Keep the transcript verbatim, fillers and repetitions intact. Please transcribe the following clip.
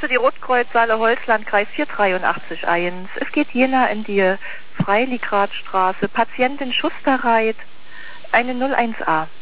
für die Rotkreuzsaale Holzland, Kreis vier drei acht eins. Es geht jener in die Freiligradstraße, Patientin Schusterreit, eine null eins a.